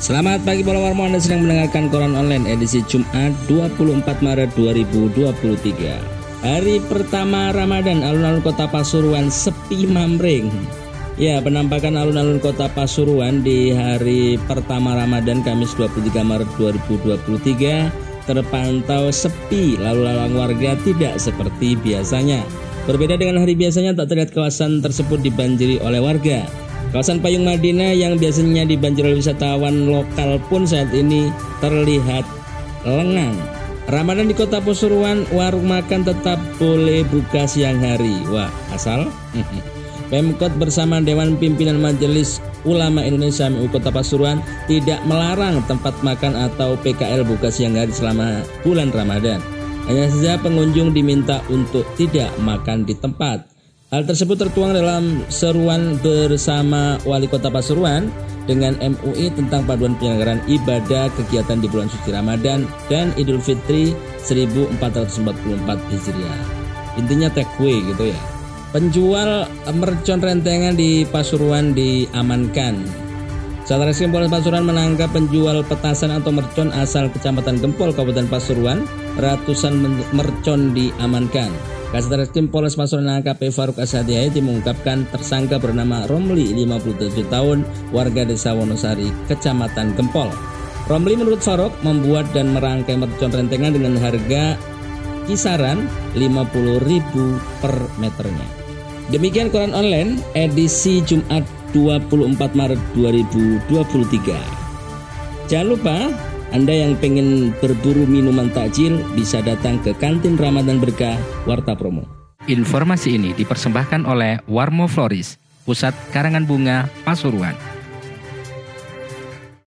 Selamat pagi para warmo, Anda sedang mendengarkan Koran Online edisi Jumat 24 Maret 2023. Hari pertama Ramadan, alun-alun kota Pasuruan sepi mamring. Ya, penampakan alun-alun kota Pasuruan di hari pertama Ramadan Kamis 23 Maret 2023 terpantau sepi, lalu lalang warga tidak seperti biasanya. Berbeda dengan hari biasanya, tak terlihat kawasan tersebut dibanjiri oleh warga. Kawasan Payung Madinah yang biasanya dibanjiri oleh wisatawan lokal pun saat ini terlihat lengang. Ramadan di kota Pasuruan, warung makan tetap boleh buka siang hari. Wah, asal? Pemkot bersama Dewan Pimpinan Majelis Ulama Indonesia MUI Kota Pasuruan tidak melarang tempat makan atau PKL buka siang hari selama bulan Ramadan. Hanya saja pengunjung diminta untuk tidak makan di tempat. Hal tersebut tertuang dalam seruan bersama Wali Kota Pasuruan dengan MUI tentang paduan penyelenggaraan ibadah kegiatan di bulan suci Ramadan dan Idul Fitri 1444 Hijriah. Intinya take away gitu ya. Penjual mercon rentengan di Pasuruan diamankan. Satreskrim Polres Pasuruan menangkap penjual petasan atau mercon asal Kecamatan Gempol, Kabupaten Pasuruan. Ratusan mercon diamankan. Satreskrim Polres Pasuruan AKP Faruk Asadiyah mengungkapkan tersangka bernama Romli, 57 tahun, warga desa Wonosari, Kecamatan Gempol. Romli menurut Faruk membuat dan merangkai mercon rentengan dengan harga kisaran 50.000 per meternya. Demikian Koran Online edisi Jumat 24 Maret 2023. Jangan lupa, Anda yang pengen berburu minuman takjil bisa datang ke kantin Ramadan Berkah Warta Promo. Informasi ini dipersembahkan oleh Warmo Floris, Pusat Karangan Bunga Pasuruan.